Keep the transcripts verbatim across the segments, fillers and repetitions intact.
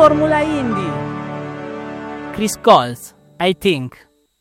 Formula Indie. Chris Coles, I Think.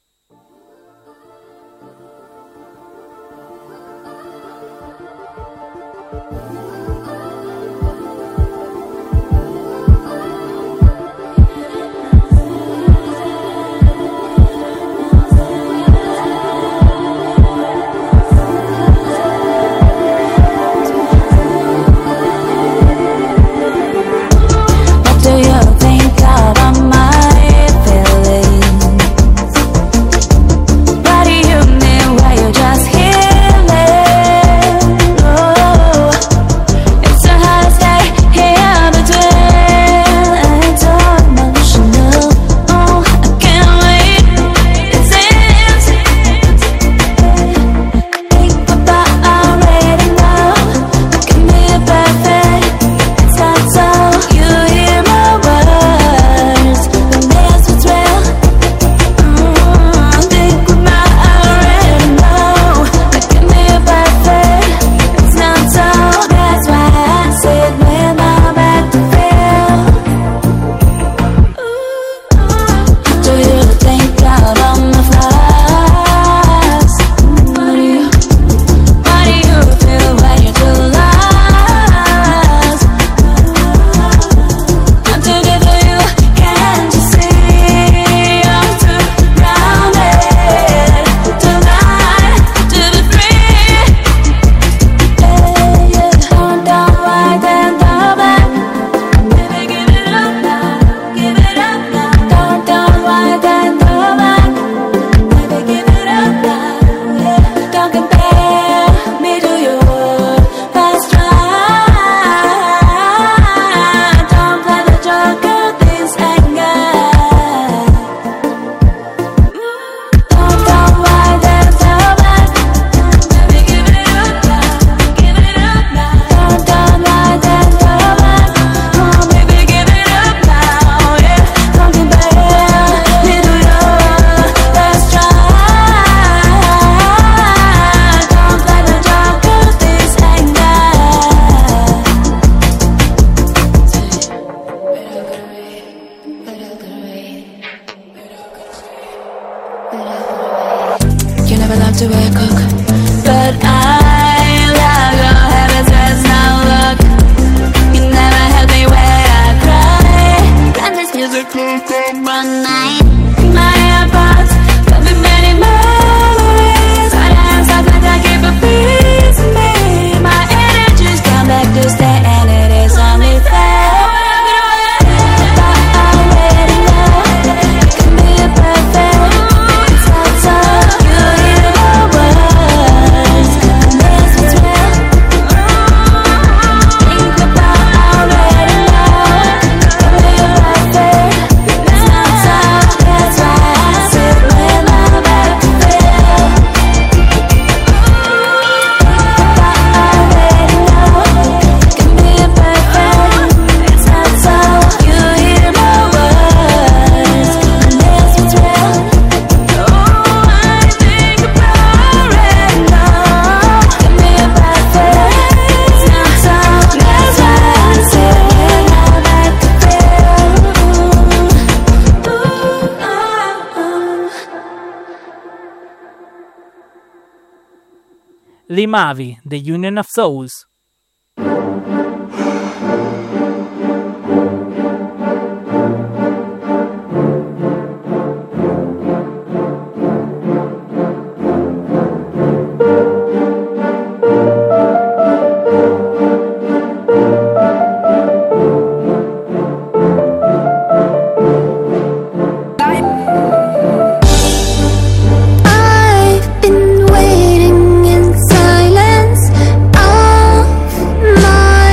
Limavi, The Union of Souls. I've been waiting in silence all my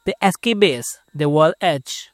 The Escabists, The World Edge.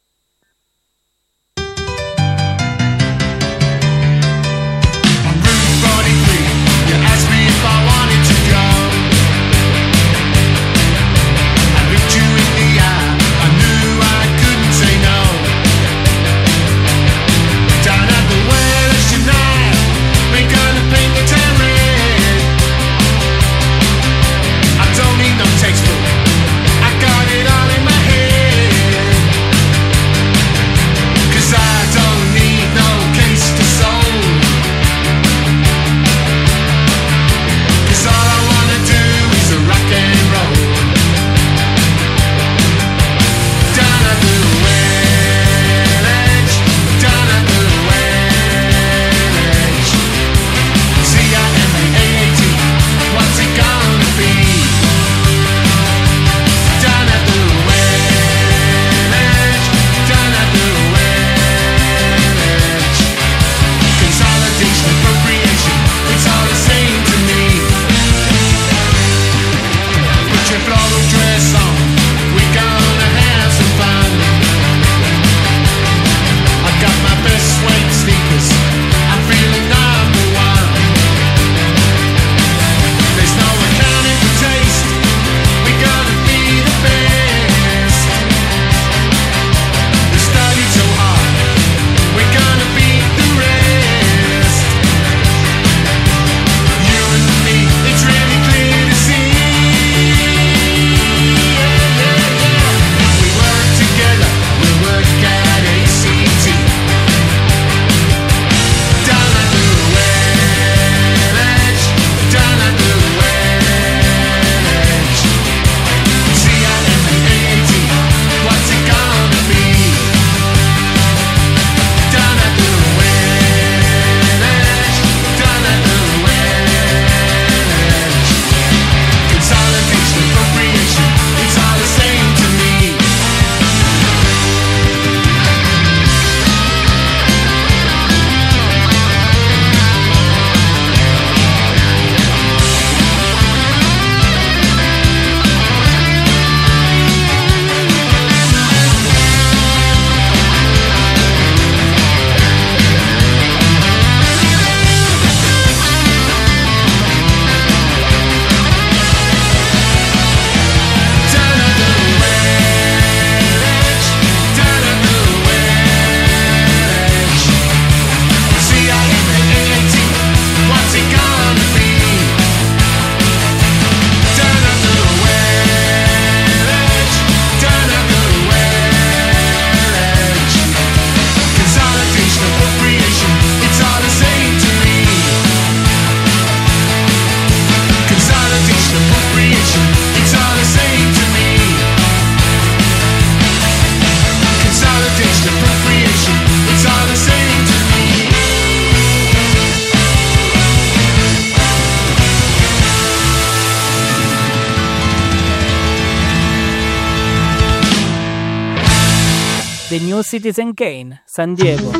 The New Citizen Kane, San Diego.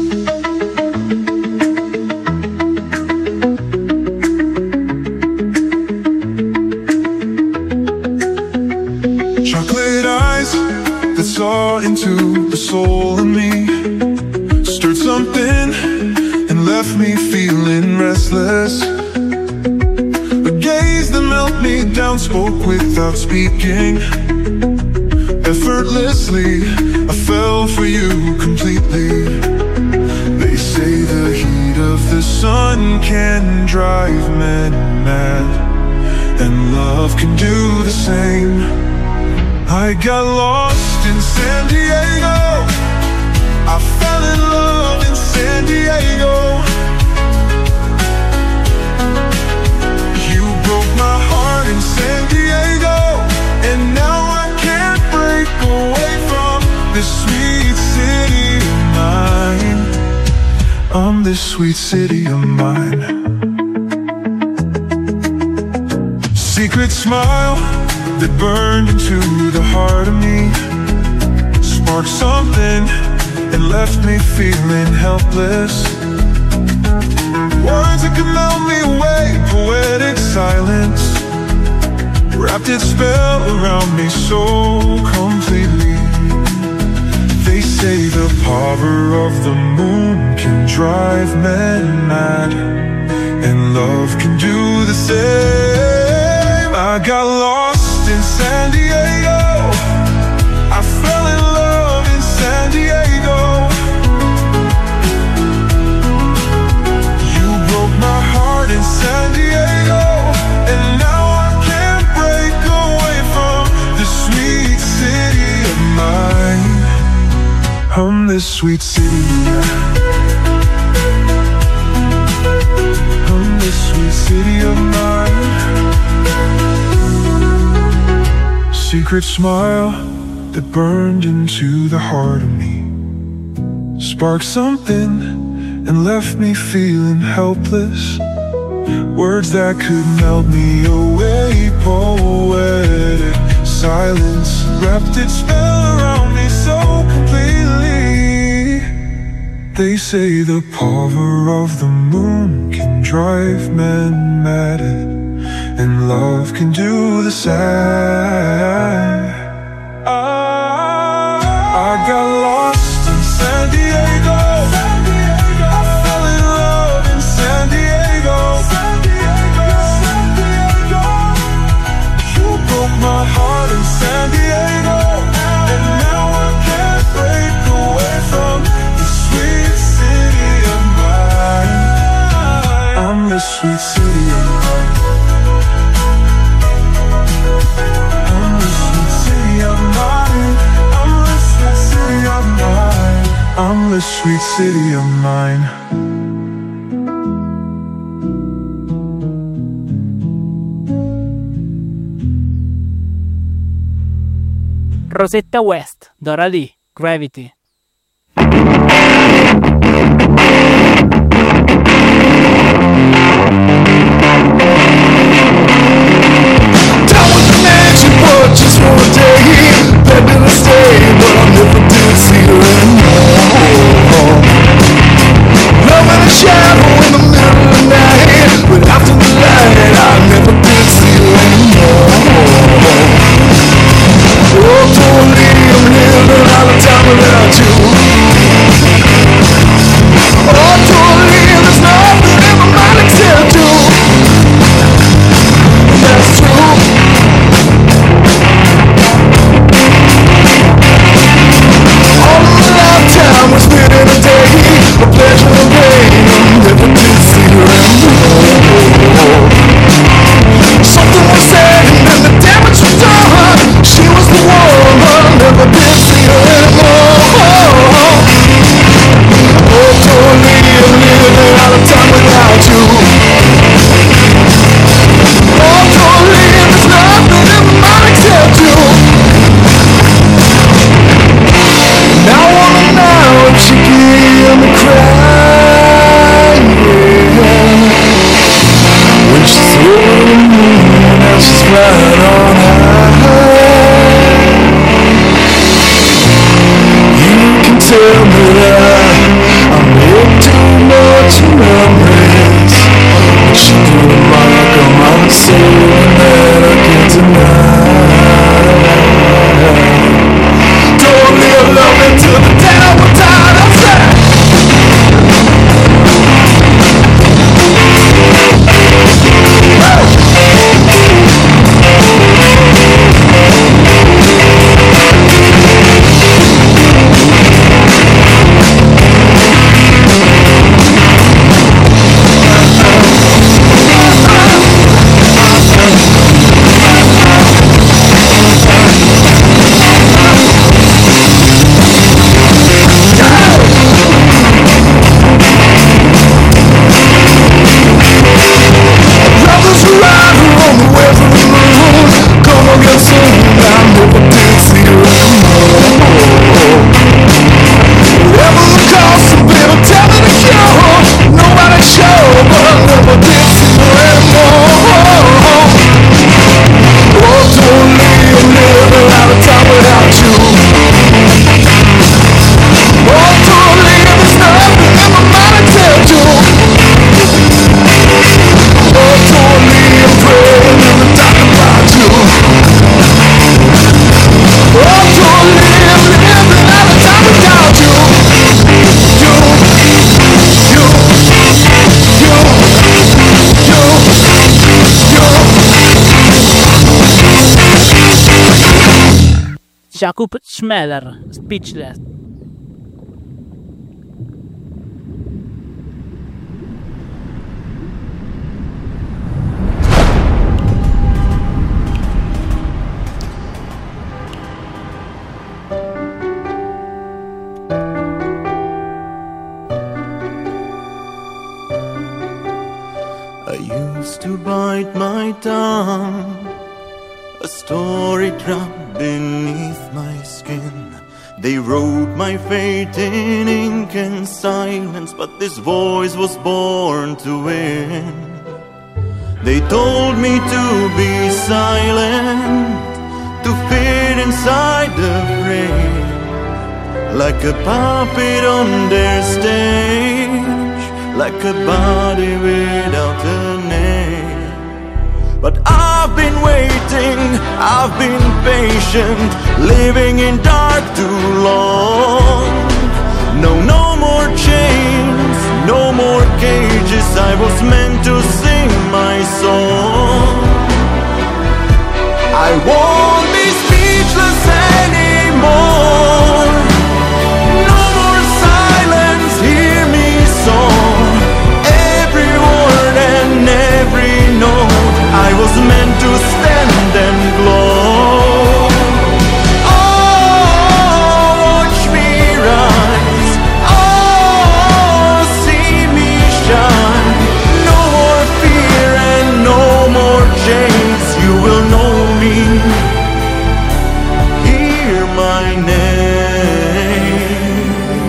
Chocolate eyes that saw into the soul in me, stirred something and left me feeling restless. A gaze that melted me down, spoke without speaking. Effortlessly, I fell for you completely. They say the heat of the sun can drive men mad, and love can do the same. I got lost in San Diego, I fell in love in San Diego. You broke my heart in San Diego, and now I can't break away from this sweet city of mine. On this sweet city of mine. Secret smile that burned into the heart of me, sparked something and left me feeling helpless. Words that could melt me away, poetic silence, wrap wrapped its spell around me so completely. They say the power of the moon can drive men mad, and love can do the same. I got lost in San Diego, I fell in love in San Diego. You broke my heart in San Diego, and now I can't break away from the sweet city of mine. I'm this sweet city, I'm this sweet city of mine. Secret smile that burned into the heart of me, sparked something and left me feeling helpless. Words that could melt me away, poetic silence wrapped its spell around me so completely. They say the power of the moon can drive men mad, and love can do the same. I got lost in San Diego, I fell in love in San Diego. You broke my heart in San Diego, and now I can't break away from the sweet city of mine. I'm the sweet city of mine. I'm the sweet city of mine. I'm the sweet city of mine. I'm the sweet city of mine. Rosetta West, Dora Lee, Gravity. Just for a day, begged her to stay, but I never did see her anymore. Love in a shadow in the middle of the night, but after the light, I never did see her anymore. Oh, totally, I'm living out of time without you. Oh, totally, there's nothing in my mind except you. That's true. Time was spent in a day, a pleasure and pain. I never did see her anymore. Something was said and then the damage was done. She was the one, I never did see her anymore. Oh, totally, I'm living out of time without you. Oh, totally, there's nothing in my mind except you. Now I wanna know if she can hear me crying when she's over the moon and she's flying on high. You can tell me that I make too much memories, but she put a mark on my soul that I can't deny. Don't live love until the day I will die, that's it. Jakub Schmeller, Speechless. I used to bite my tongue, a story dropped beneath my skin. They wrote my fate in ink and silence, but this voice was born to win. They told me to be silent, to fit inside the frame, like a puppet on their stage, like a body without a name. But I've been waiting, I've been patient, living in dark too long. No, no more chains, no more cages, I was meant to sing my song. I won't be speechless anymore. No more silence, hear me song. Every word and every note, I was meant to stand and glow. Oh, watch me rise. Oh, see me shine. No more fear and no more chains. You will know me. Hear my name.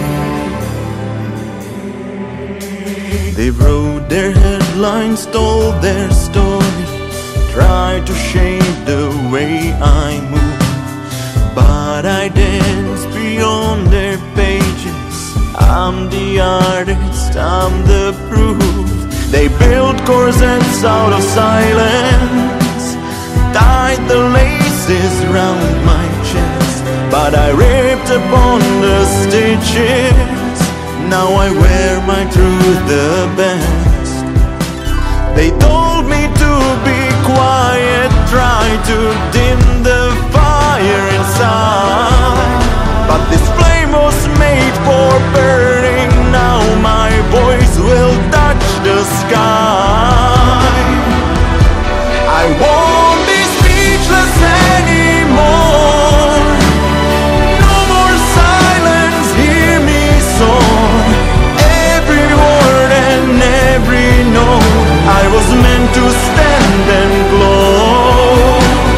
They wrote their headlines, told their story, tried to shape the way I move, but I dance beyond their pages. I'm the artist, I'm the proof. They built corsets out of silence, tied the laces round my chest, but I ripped upon the stitches. Now I wear my truth the best. They told me to be quiet, try to dim the fire inside, but this flame was made for burning. Now my voice will touch the sky. I won't be speechless anymore. No more silence, hear me song. Every word and every note, I was meant to stand and glow.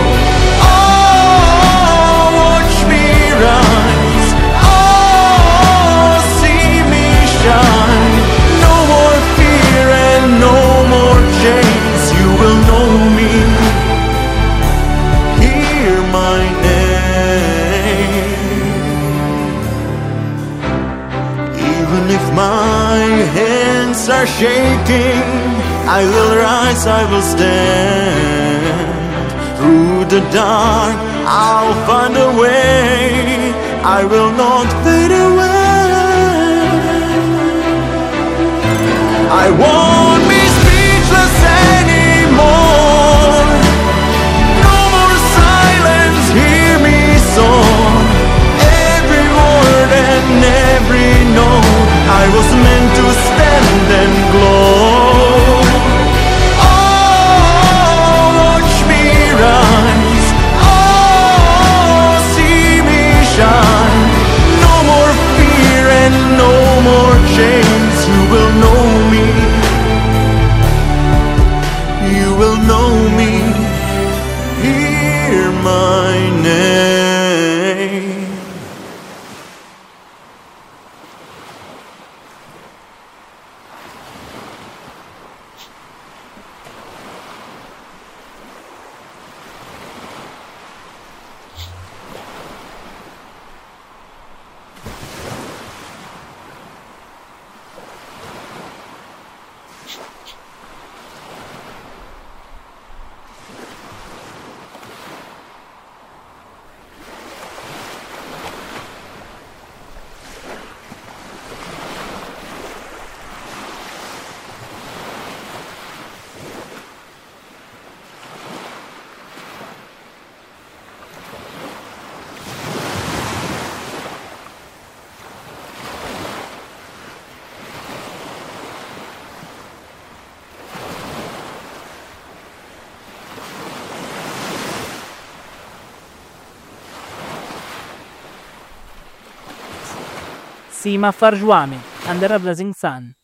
Oh, watch me rise. Oh, see me shine. No more fear and no more chains. You will know me. Hear my name. Even if my hands are shaking, I will rise, I will stand. Through the dark, I'll find a way. I will not fade away. I won't be speechless anymore. No more silence, hear me song. Every word and every note, I was meant to stand and glow. Rise. Oh, see me shine. No more fear and no more chains. You will know me. You will know me. Hear my name. Sima Farjwami, Under a Blazing Sun.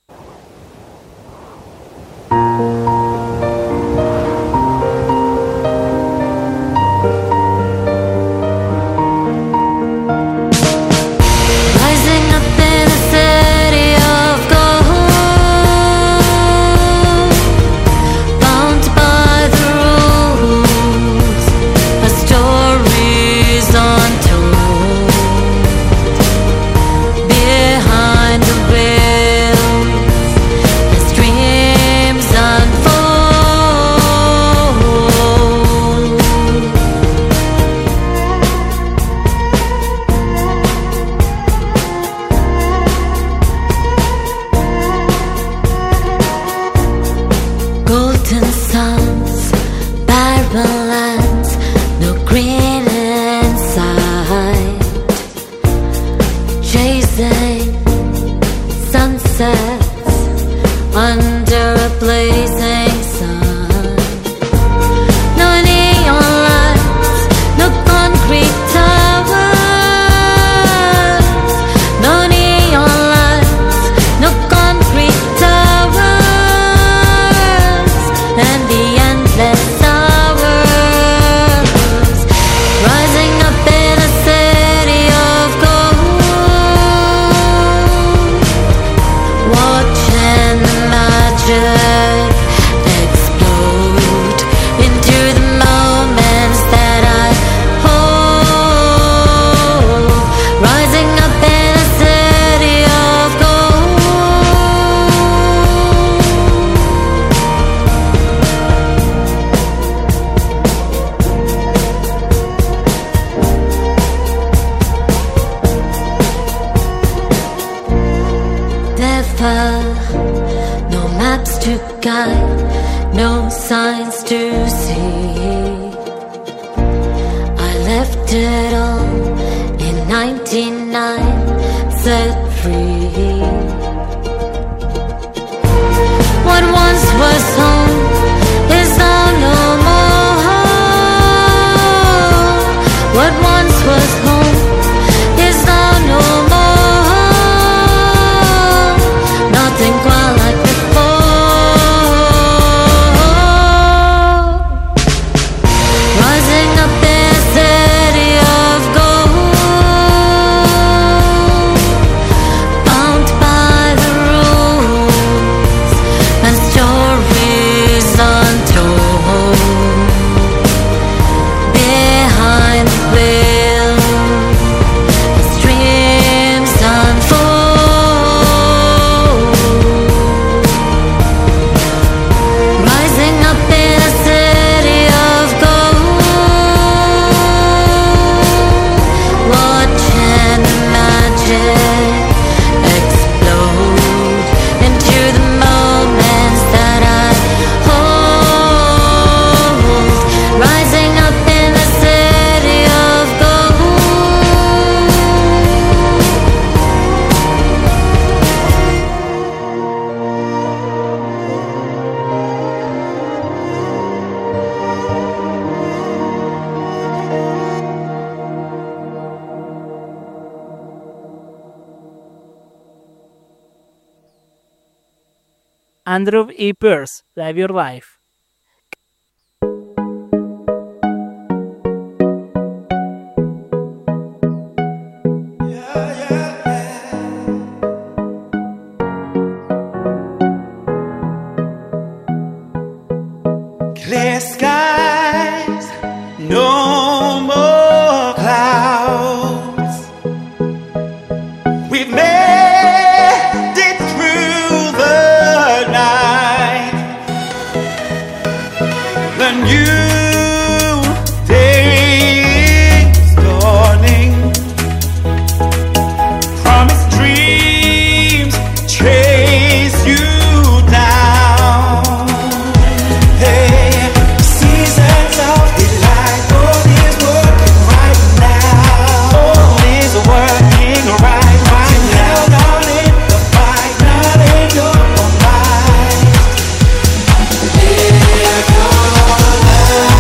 Andrew E. Pearce, Live Your Life. Clear skies, no more clouds. We've made it through the night. The new day is dawning. Promised dreams chase you down. Hey, seasons of delight. All is working right now. All is working right, right now. Not in the fight, not in your mind. Live your life.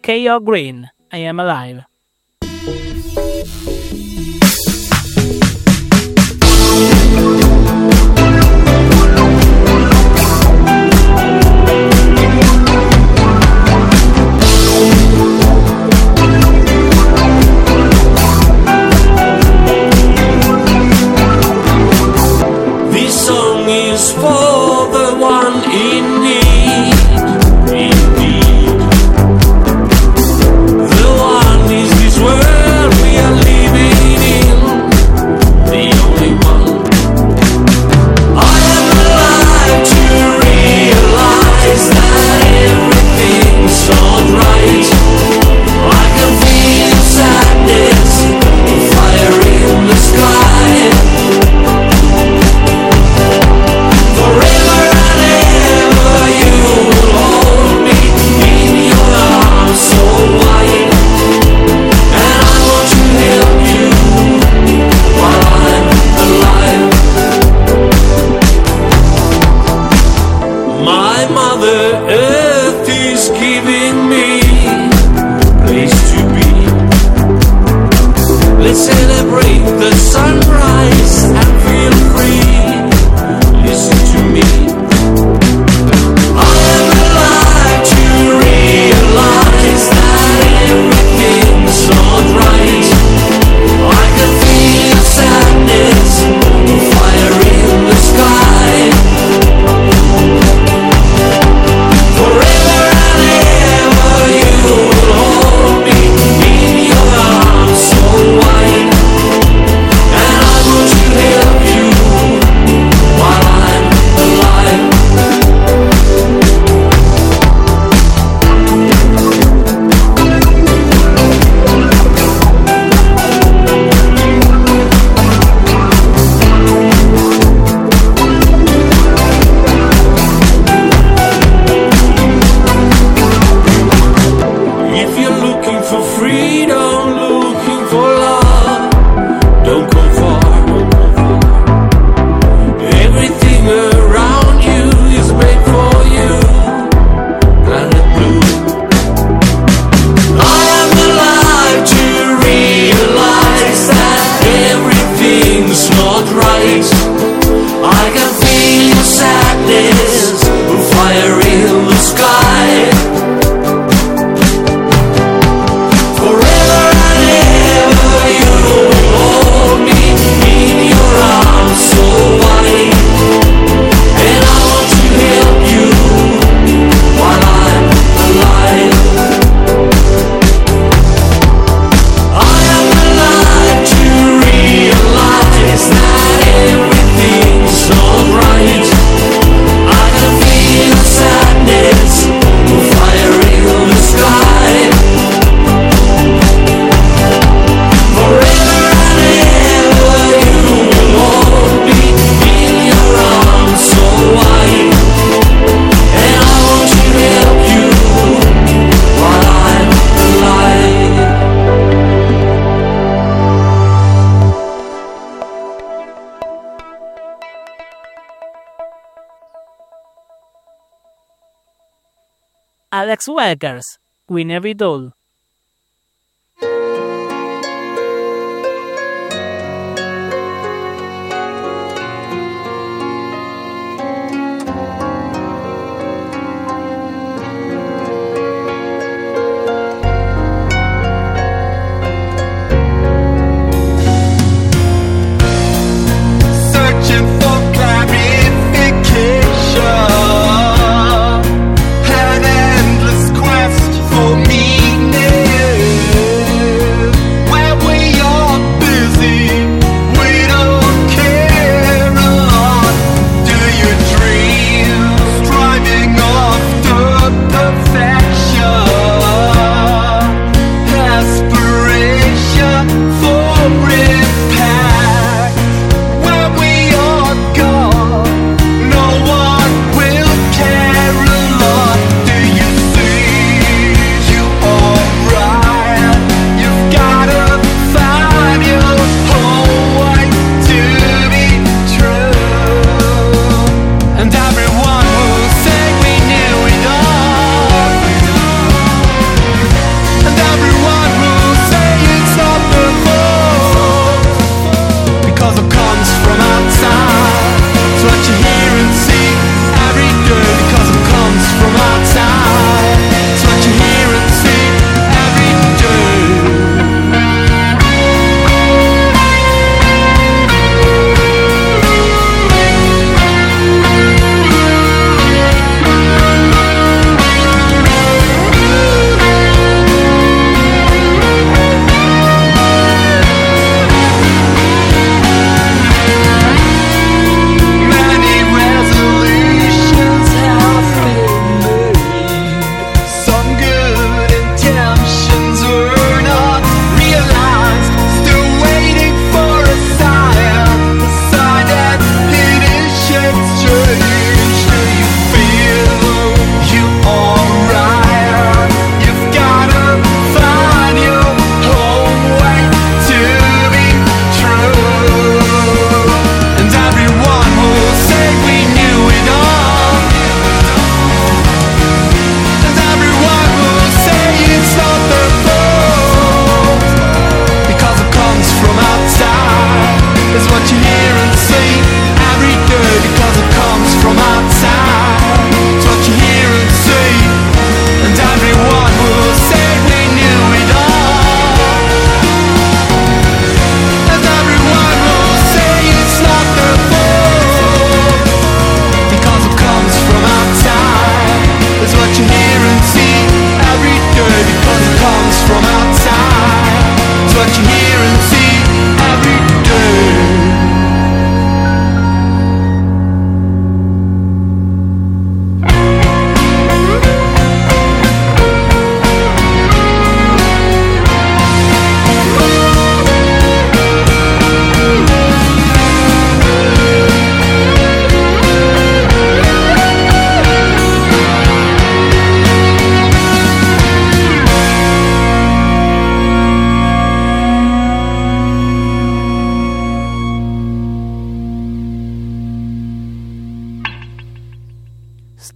K O. Green, I Am Alive. This song is for the one in need, indeed. The one is this world we are living in, the only one. I am alive to realize that everything's alright. I can feel sadness, fire in the sky. Forever and ever you will hold me in your arms so wide. And I want to help you while I'm alive. My Mother Earth is giving me a place to be. Let's celebrate the sunrise and feel free. Listen to me. I am alive to realize that everything's alright. I can feel sadness, fire in the sky. Forever and ever you will hold me in your arms so wide. And I want to help you while I'm alive. If you're looking for freedom, looking for love, don't go far. Everything around you is made for you. Planet Blue. I am alive to realize that everything's not right. I can feel sadness, fire in the sky. Forever and ever you will hold me in your arms so wide. And I want to help you while I'm alive. I am alive to realize that everything's alright. I can feel sadness, fire in the sky. Forever and ever you will hold me in your arms so wide. And I want to help you while I'm alive. Alex Welkers, Winner It All. Searching for clarification, an endless quest for meaning.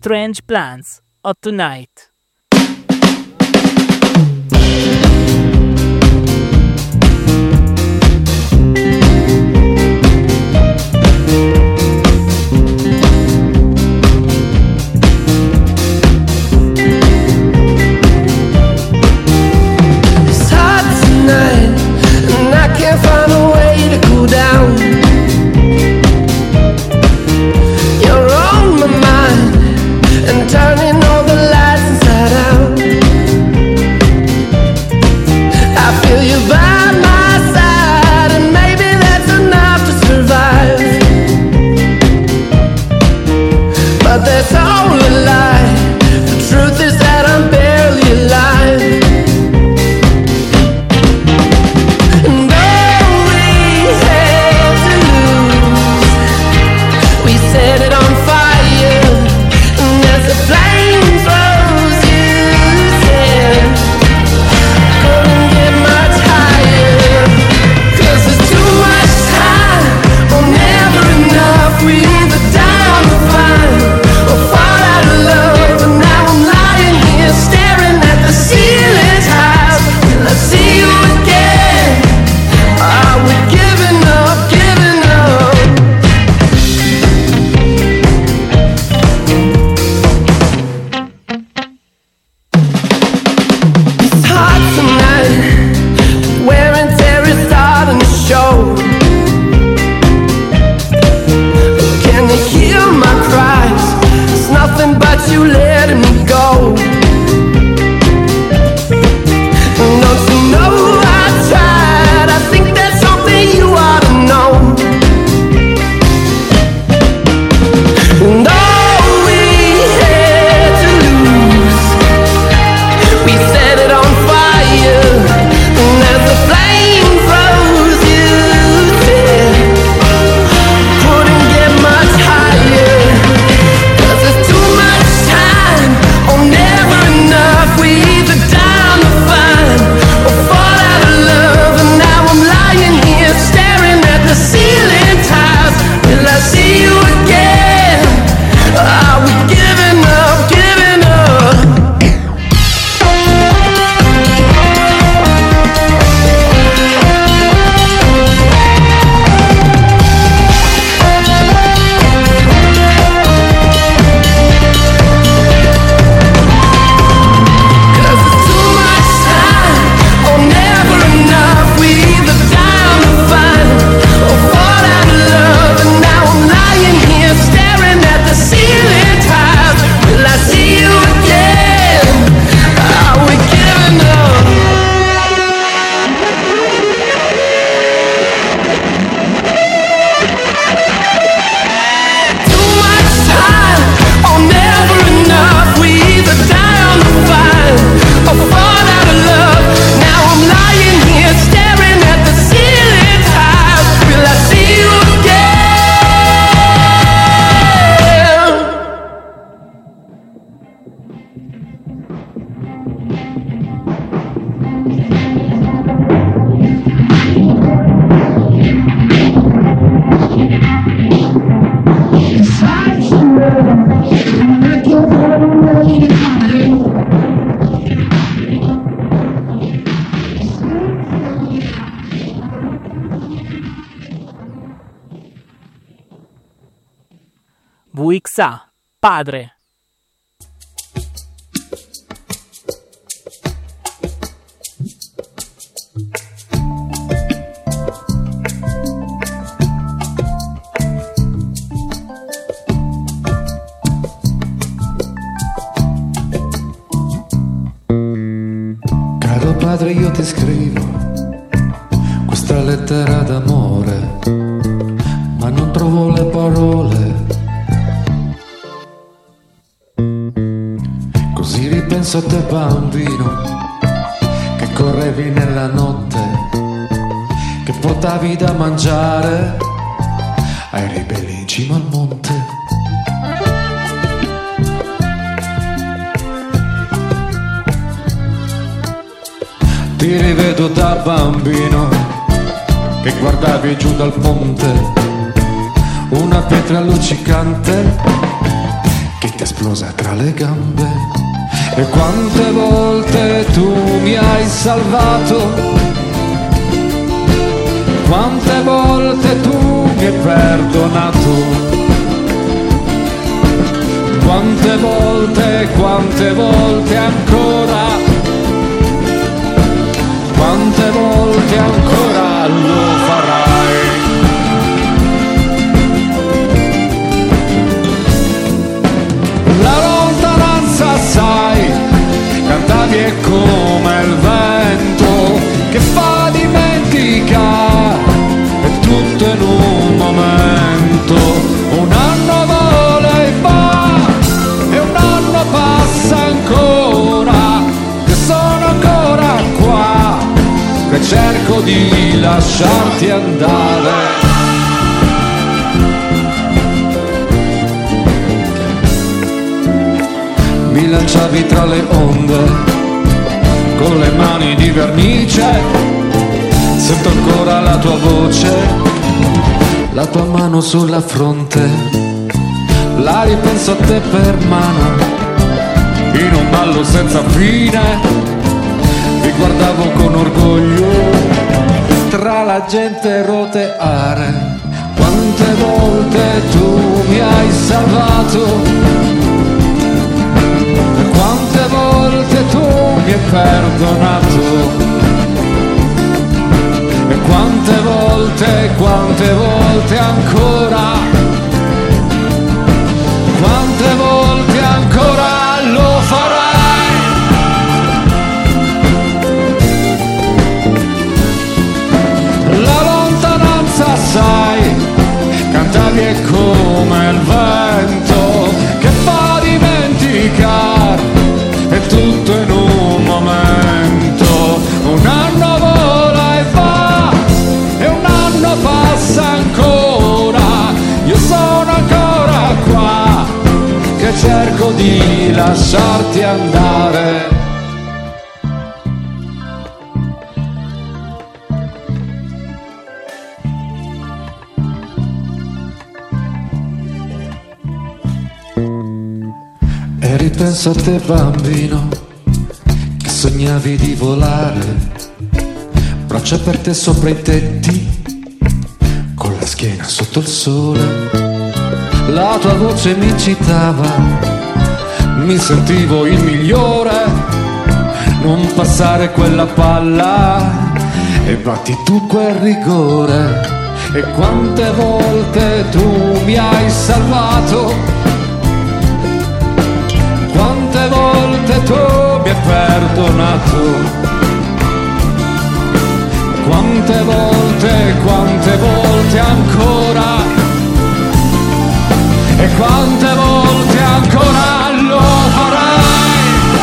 Strange Plans of Tonight. V X A, padre. Caro padre, io ti scrivo questa lettera d'amore, ma non trovo le parole. Così ripenso a te bambino, che correvi nella notte, che portavi da mangiare ai ribelli in cima al monte. Ti rivedo da bambino, che guardavi giù dal ponte, una pietra luccicante che ti è esplosa tra le gambe. E quante volte tu mi hai salvato, quante volte tu mi hai perdonato, quante volte, quante volte ancora, quante volte ancora lo farai. La lontananza, sai, cantavi è come il vento che fa dimenticare, è tutto in un momento. Un anno vola e va, e un anno passa ancora, che sono ancora qua, che cerco di lasciarti andare. Mi lanciavi tra le onde con le mani di vernice, sento ancora la tua voce, la tua mano sulla fronte, la ripenso a te per mano, in un ballo senza fine, vi guardavo con orgoglio, tra la gente roteare, quante volte tu mi hai salvato, quante volte tu mi hai perdonato, e quante volte, quante volte ancora, quante volte ancora lo farai. La lontananza, sai, cantavi è come il vento che fa dimenticare, è tutto in un momento. Un anno vola e va, e un anno passa ancora, io sono ancora qua, che cerco di lasciarti andare. E ripenso a te bambino, che sognavi di volare, braccia aperte sopra i tetti, con la schiena sotto il sole. La tua voce mi incitava, mi sentivo il migliore, non passare quella palla e batti tu quel rigore. E quante volte tu mi hai salvato, quante volte tu mi hai perdonato, quante volte, quante volte ancora, e quante volte ancora lo farai.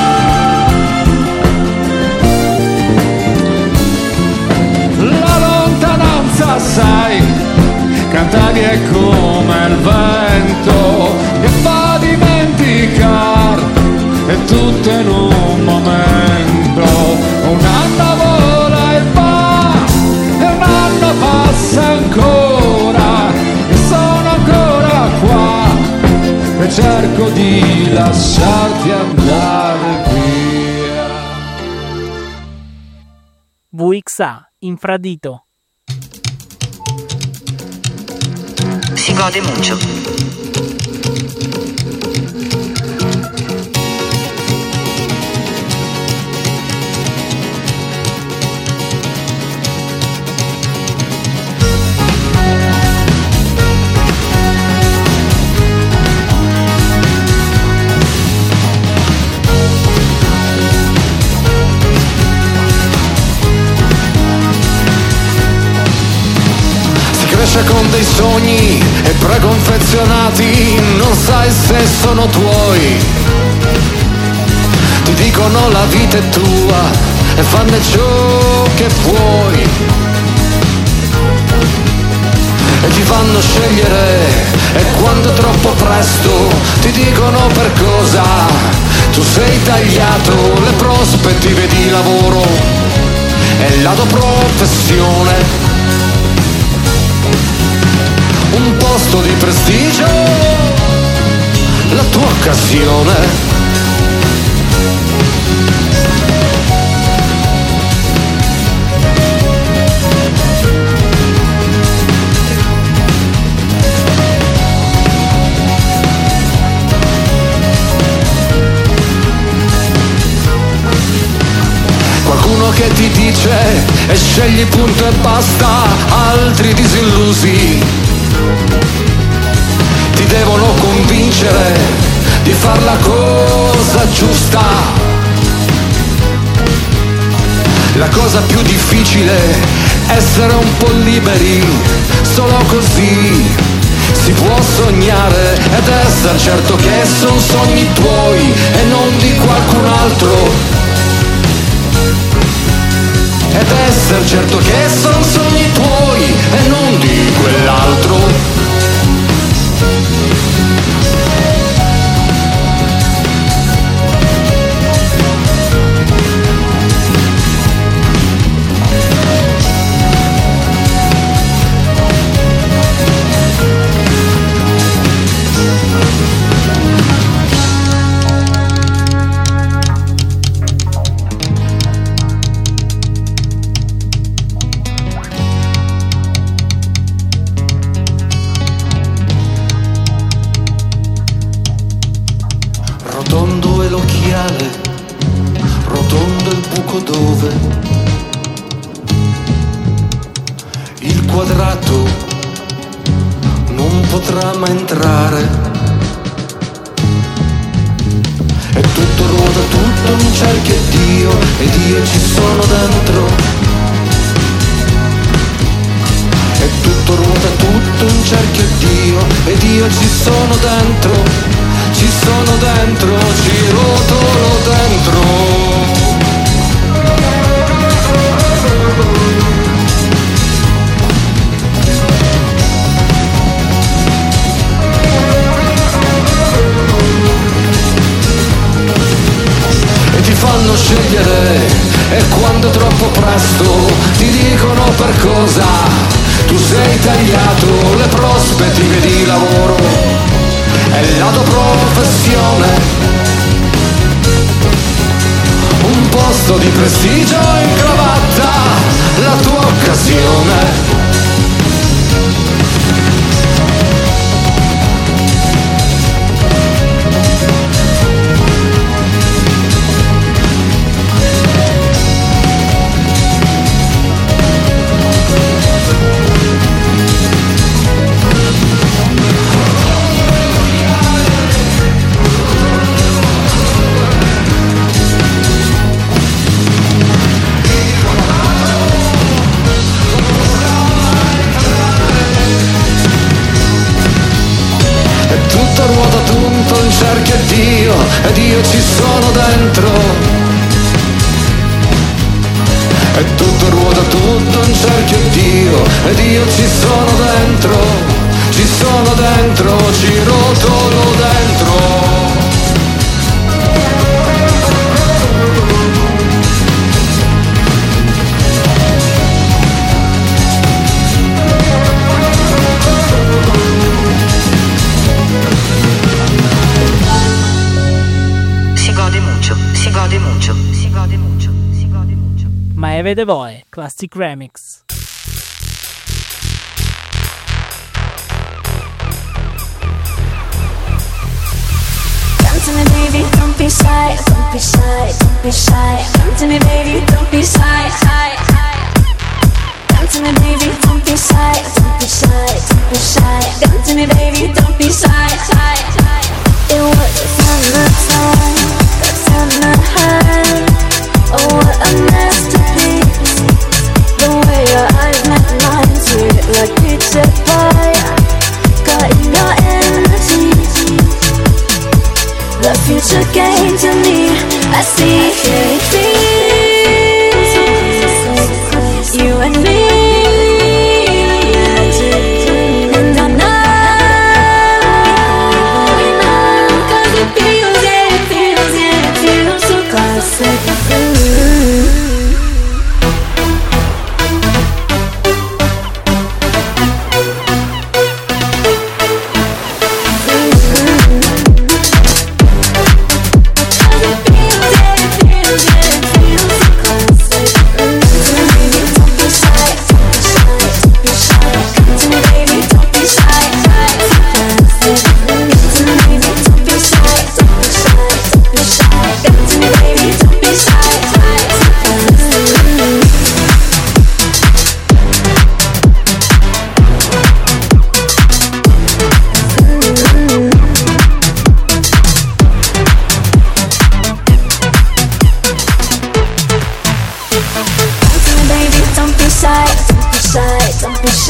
La lontananza, sai, cantavi è come il vento che fa dimenticare, è tutto in un momento. Un anno vola e va, e un anno passa ancora, e sono ancora qua, e cerco di lasciarti andare via. V X A, Infradito. Si gode mucho. Con dei sogni e preconfezionati, non sai se sono tuoi. Ti dicono la vita è tua e fanno ciò che puoi, e ti fanno scegliere, e quando è troppo presto ti dicono per cosa tu sei tagliato. Le prospettive di lavoro e la tua professione, un posto di prestigio la tua occasione. Qualcuno che ti dice e scegli punto e basta, altri disillusi ti devono convincere di far la cosa giusta. La cosa più difficile è essere un po' liberi, solo così si può sognare ed essere certo che son sogni tuoi e non di qualcun altro. Ed essere certo che son sogni tuoi e non di quell'altro. Rotondo è l'occhiale, rotondo il buco dove il quadrato non potrà mai entrare. E tutto ruota, tutto in cerchio e Dio, ed io ci sono dentro. E tutto ruota, tutto in cerchio e Dio, ed io ci sono dentro. Ci sono dentro, ci rotolo dentro. E ti fanno scegliere, e quando è troppo presto ti dicono per cosa tu sei tagliato, le prospettive di lavoro è la tua professione, un posto di prestigio in cravatta, la tua occasione. Cerchio e Dio, ed io ci sono dentro. E tutto ruota, tutto in cerchio e Dio, ed io ci sono dentro. Ci sono dentro, ci rotolo dentro. Maeve De Voe, Classic Remix. Come to me baby, don't be shy, don't be shy, don't be shy. Come to me baby, don't be shy, shy, shy. Come to me baby, don't be shy, don't be shy, don't be shy. Come to me baby, don't be shy, shy, shy. It was the summertime, the summer high. Oh, what a masterpiece. The way your eyes met mine, sweet like pizza pie. Got in your energy. The future came to me. I see it.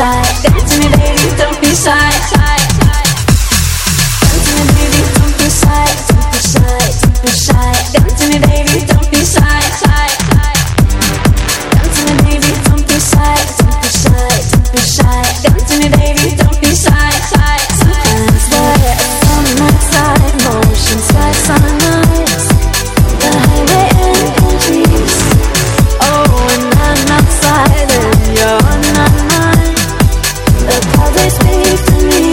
shy. Come to me, baby, don't be shy. Come to me, baby, don't be shy. Don't be shy, don't be shy. Come to me, baby, don't be shy. Come to me, baby, don't be shy. Don't be shy, don't be shy. Come to me, baby, don't be shy. Sometimes we're on my side, motions like sunrise. The highway and the trees. Oh, when I'm outside and you're on my mind, the colors speak to me.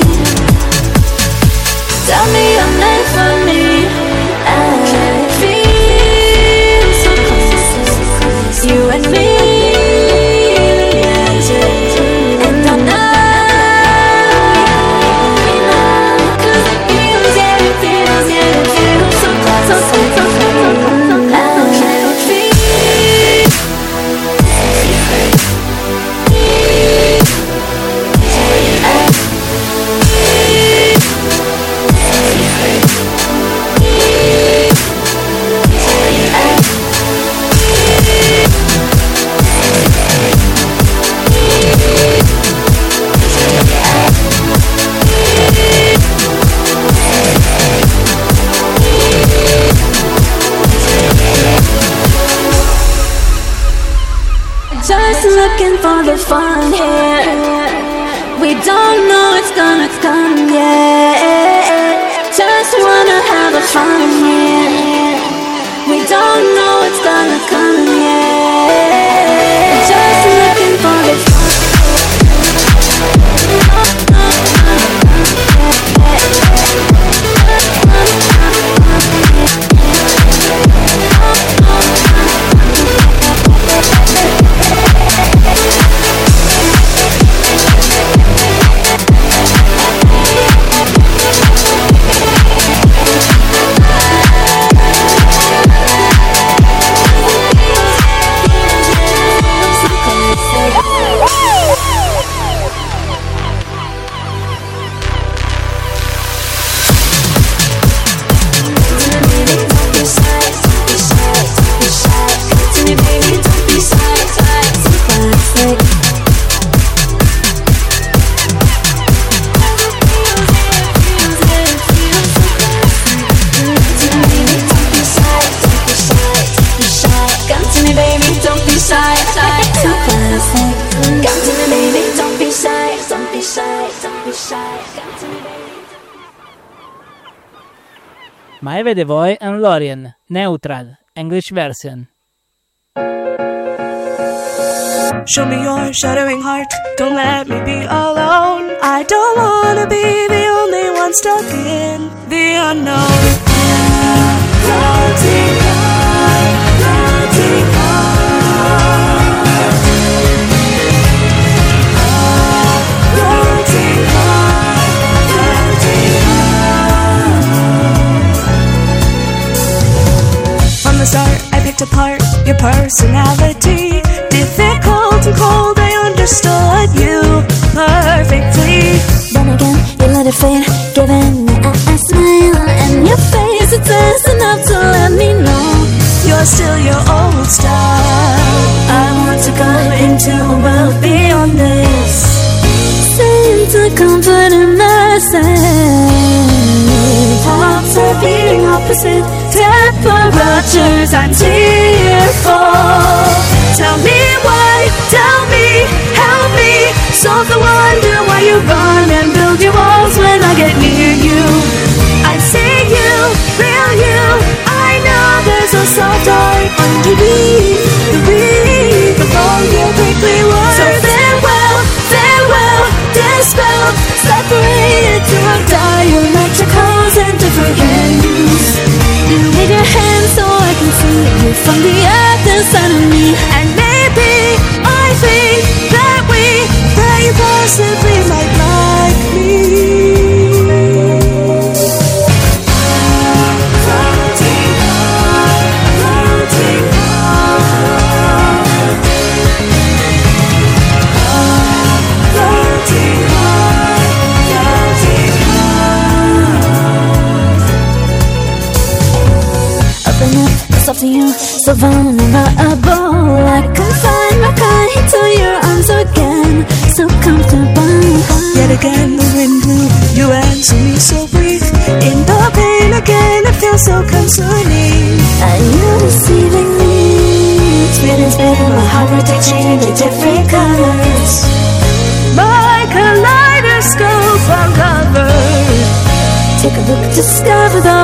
Tell me you're meant for me, and it feels so close. You and me, and I know, 'cause it feels, yeah, it feels, yeah, it feels so close, so close, so close, and it feels. Just looking for the fun here. We don't know it's gonna come yet. Just wanna have a fun here. We don't know it's gonna come yet. Just looking for the fun. My Way the Boy and Lorien, neutral, English version. Show me your shuddering heart, don't let me be alone. I don't wanna be the only one stuck in the unknown. Floating high, floating high. Floating high, floating high. From the start, I picked apart your personality. Difficult and cold, I understood you perfectly. Then again, you let it fade, giving me a, a smile. And your face, it says enough to let me know you're still your old style. I want to go into a world beyond this. Seem to comfort in myself. Hearts are beating opposite temperatures. I'm tearful. Tell me why, tell me, help me solve the wonder why you run and build your walls when I get near you. I see you, real you. I know there's a soft heart underneath the reef of all your quickly words. So farewell, farewell, dispel, separated to our diametricals and different ends. You wave your hand so I can see you from the earth inside of me. And maybe I think that we very possibly might like me. Floating high, floating high. Floating high, floating high. Open up, it's up to you, so vulnerable. I can find my kind to your arms again. so comfortable. Yet again the wind blew, you answer me so brief. In the pain again it feels so concerning. Are you deceiving me? Spinning, spinning, my heart rotating into different colors. My kaleidoscope uncovered. Take a look, discover the